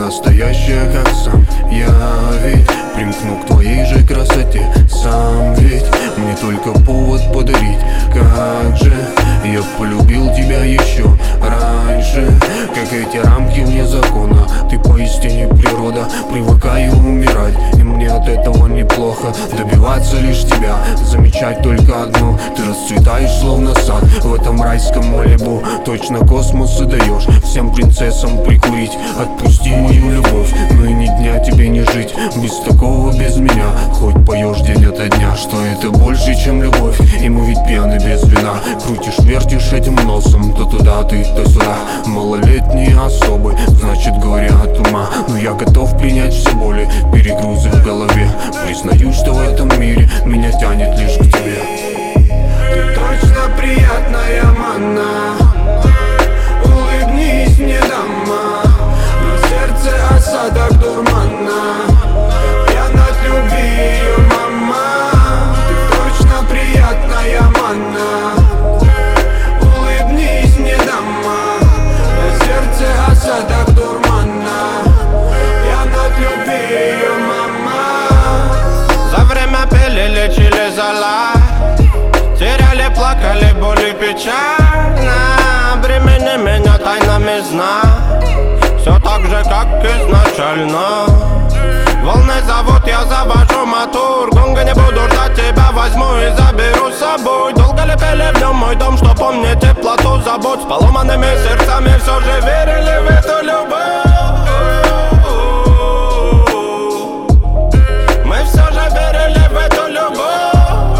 настоящая, как сам я ведь примкну к твоей же красоте сам ведь. Мне только повод подарить, как же я полюбил тебя еще раньше. Как эти рамки вне закона, ты поистине природа. Привыкаю умирать, и мне от этого неплохо. Добиваться лишь тебя, замечать только одно: ты расцветаешь словно сад в этом райском Малибу. Точно космос и даешь всем принцессам прикурить. Отпусти мою любовь, но и ни дня тебе не жить без такого, без меня. Хоть поешь день ото дня, что это больше, чем любовь. И мы ведь пьяны без вина. Крутишь, вертишь этим носом, то туда ты, то сюда. Малолетние особы, значит горе от ума. Но я готов принять все боли, перегрузы в голове. Признаю, что в этом мире меня тянет лишь к тебе. Ты точно приятная манна. Улыбнись мне, дама. На сердце осадок дурмана. Пьян от любви ее мама. Ты точно приятная манна. Улыбнись мне, дама. На сердце осадок дурмана. Пьян от любви ее мама. За время пили, лечили зала, теряли, плакали, боли, печально. Бремени меня тайнами сна, все так же, как изначально. Волны зовут, я завожу мотор. Гонга, не буду ждать тебя, возьму и заберу с собой. Долго ли пели в нем мой дом, что помнит теплоту забот. С поломанными сердцами все же верили в эту любовь. Мы все же верили в эту любовь.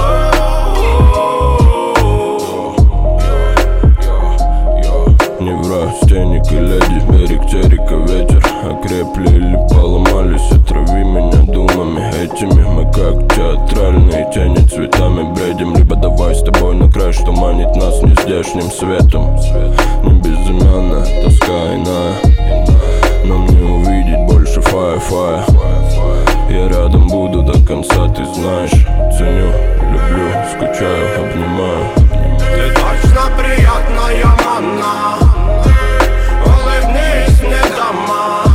Неврастенник и леди, берег терека, ветер. Окрепли или поломались, отрави меня думами этими. Мы как театральные тени, цветами бредим. Либо давай с тобой на край, что манит нас нездешним светом. Не безымянная, тоска иная, нам не увидеть больше фая-фая. Я рядом буду до конца, ты знаешь. Ценю, люблю, скучаю, обнимаю. Ты точно приятная манна. Улыбнись мне, дама.